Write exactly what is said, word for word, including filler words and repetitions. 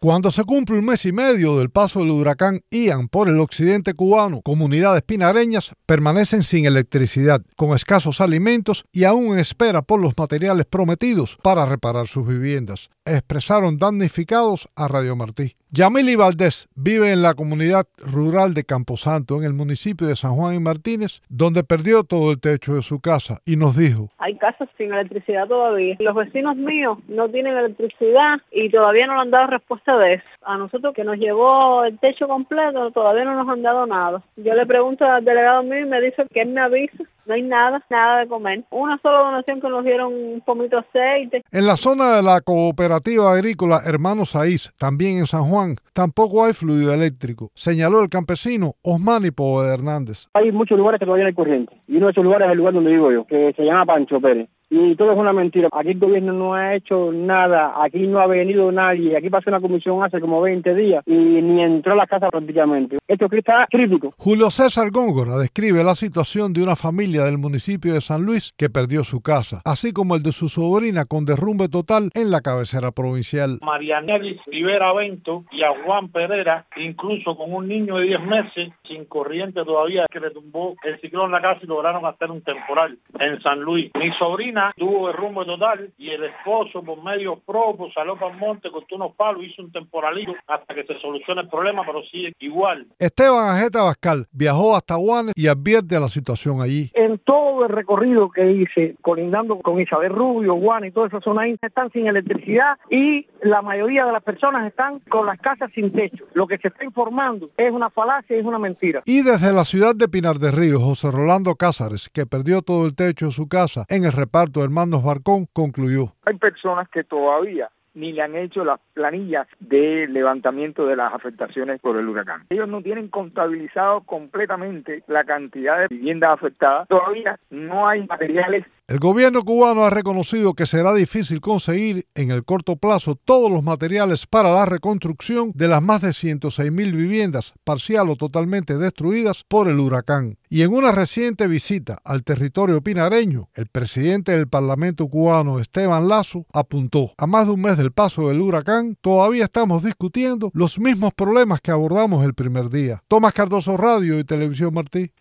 Cuando se cumple un mes y medio del paso del huracán Ian por el occidente cubano, comunidades pinareñas permanecen sin electricidad, con escasos alimentos y aún en espera por los materiales prometidos para reparar sus viviendas, expresaron damnificados a Radio Martí. Yamili Valdés vive en la comunidad rural de Camposanto, en el municipio de San Juan y Martínez, donde perdió todo el techo de su casa, y nos dijo: hay casas sin electricidad todavía. Los vecinos míos no tienen electricidad y todavía no le han dado respuesta de eso. A nosotros, que nos llevó el techo completo, todavía no nos han dado nada. Yo le pregunto al delegado mío y me dice que él me avisa. No hay nada, nada de comer. Una sola donación que nos dieron un pomito de aceite. En la zona de la cooperativa agrícola Hermanos Saiz, también en San Juan, tampoco hay fluido eléctrico, señaló el campesino Osmani Poveda Hernández. Hay muchos lugares que todavía no hay corriente. Y uno de esos lugares es el lugar donde vivo yo, que se llama Pancho Pérez. Y todo es una mentira. Aquí el gobierno no ha hecho nada, aquí no ha venido nadie. Aquí pasó una comisión hace como veinte días y ni entró a la casa prácticamente. Esto aquí está crítico. Julio César Góngora describe la situación de una familia del municipio de San Luis que perdió su casa, así como el de su sobrina con derrumbe total en la cabecera provincial. Marianelis Rivera Bento y a Juan Pereira, incluso con un niño de diez meses, sin corriente todavía, que le tumbó el ciclón en la casa y lograron hacer un temporal en San Luis. Mi sobrina tuvo derrumbe total y el esposo, por medio propio, salió para el monte, cortó unos palos, hizo un temporalito hasta que se solucione el problema, pero sigue igual. Esteban Ajeta Bascal viajó hasta Guanes y advierte la situación allí. En todo el recorrido que hice, colindando con Isabel Rubio, Guanes y toda esa zona ahí, están sin electricidad y la mayoría de las personas están con las casas sin techo. Lo que se está informando es una falacia y es una mentira. Y desde la ciudad de Pinar del Río, José Rolando Cázares, que perdió todo el techo de su casa en el reparto de Hermanos Barcón, concluyó: hay personas que todavía ni le han hecho las planillas de levantamiento de las afectaciones por el huracán. Ellos no tienen contabilizado completamente la cantidad de viviendas afectadas. Todavía no hay materiales. El gobierno cubano ha reconocido que será difícil conseguir en el corto plazo todos los materiales para la reconstrucción de las más de ciento seis mil viviendas parcial o totalmente destruidas por el huracán. Y en una reciente visita al territorio pinareño, el presidente del Parlamento cubano, Esteban Lazo, apuntó: a más de un mes del paso del huracán, todavía estamos discutiendo los mismos problemas que abordamos el primer día. Tomás Cardoso, Radio y Televisión Martí.